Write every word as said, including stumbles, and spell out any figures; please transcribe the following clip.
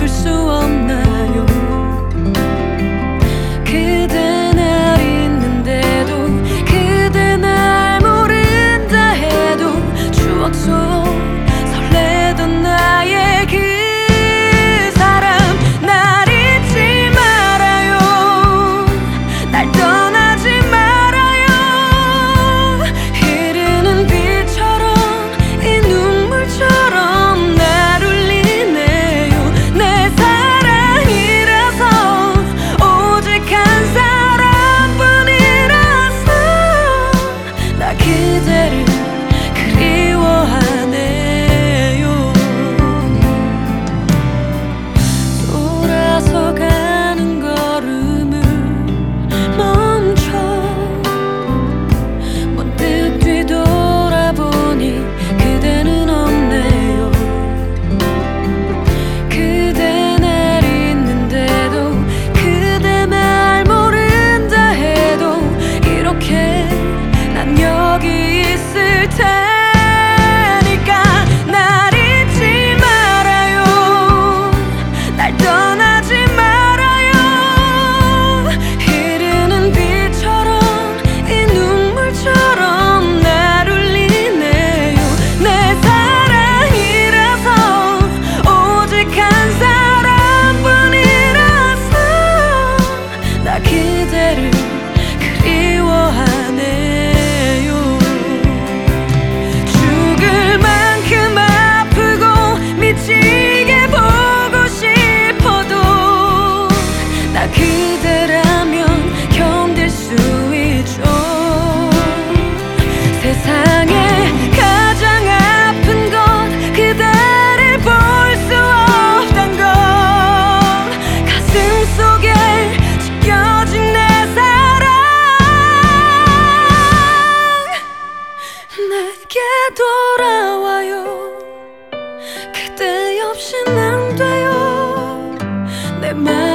수 없나요? 그대 날 잊는데도 그대 날 모른다 해도 추억 속 설레던 나의 그 사람 날 잊지 말아요. 날 떠나지 말아요. 흐르는 빛처럼 이 눈물처럼 날 울리네요. 내 사랑이라서 오직 한 사람뿐이라서 나 그대를 그리워하네요. 돌아서 가는 걸음을 멈춰 문득 뒤돌아보니 그대는 없네요. 그대 날 잊는데도 그대 날 모른다 해도 이렇게 난 여기 있을 테니까 날 잊지 말아요. 날 떠나지 말아요. 흐르는 빛처럼 이 눈물처럼 날 울리네요. 내 사랑이라서 오직 한 사람뿐이라서 나 그대를 그리워하네요. 죽을 만큼 아프고 미치게 보고 싶어도 나 그대라면 견딜 수 있죠. 세상에 가장 아픈 건 그대를 볼 수 없단 건 가슴 속에 지켜진 내 사랑 내게 돌아와요. 그대 없인 안 돼요. 내 맘